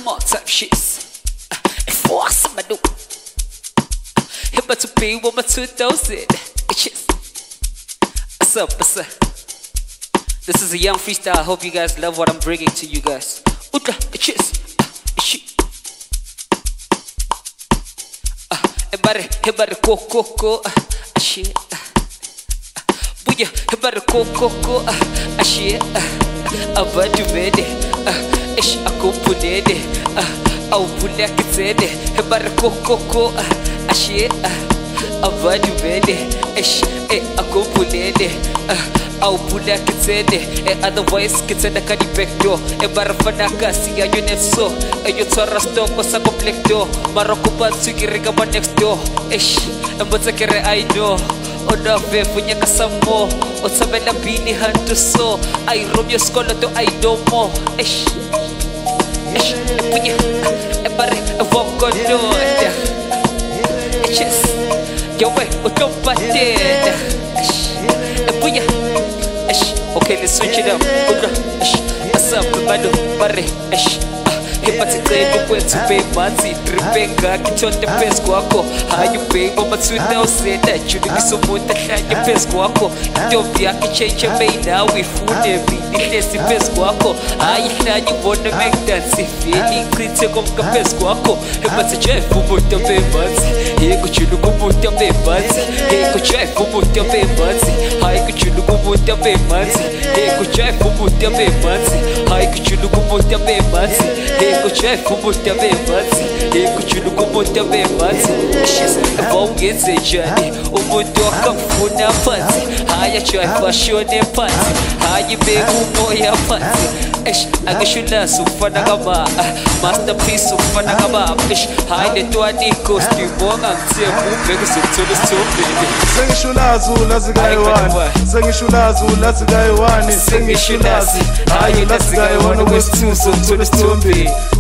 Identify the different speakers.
Speaker 1: small type shits. Force my do. Hit my to pay with my 2000. Shits. What's up? What's up? This is a young freestyle. I hope you guys love what I'm bringing to you guys. Cheers. Everybody go. Shit. Booyah. Everybody go. Shit. Abadu bede. Ish akumpunede. Au pulak zede. Everybody go. Shit. Abadu bede. Ish akumpunede. Au pulak zede. Otherwise kitenda kadi backdoor. Barafana kasi ya yunefso. You torasto kosa complexo. Maroko batsukiriga ba next door. Ish. Mbotakere I know. Oda ve punya kasamo. Otabela bini hantu so. I roam your scholar to I do more. Ish. Punya. Bare walk on door. Ish. Yo way utopate. Ish. Punya. Okay, let's switch it up. What's up, Bado? Bare. Hepatitis kwetu pay manzi dripenga kichonde pesa kwako hayu pay mama 2000 chudi bisumuta khanya pesa kwako ndobya kichenche pay nawe fune bini lesi pesa kwako hayi khanya bona make dance feeling krite komka pesa kwako hepatitis fumuta pay manzi yego chulu kumuta pay manzi yego chai fumuta pay manzi hayi chulu kumuta pay manzi yego chai fumuta pay manzi hayi chulu kumuta pay manzi Ego chai fumuta bebanzi Ego chulu kumuta bebanzi Shis vongeze jani Umuntu wakamfuna panzi Haya chai fashone panzi Haya begu moya panzi Ish agashula sufana gama Masterpiece sufana gama Ish haile tuani costume Monga mtia mubegu sutulu sumbi
Speaker 2: Sengishulazu lazigaiwani Sengishulazu lazigaiwani
Speaker 1: Sengishulazi Haile lazigaiwani Westuzo tulu stumbi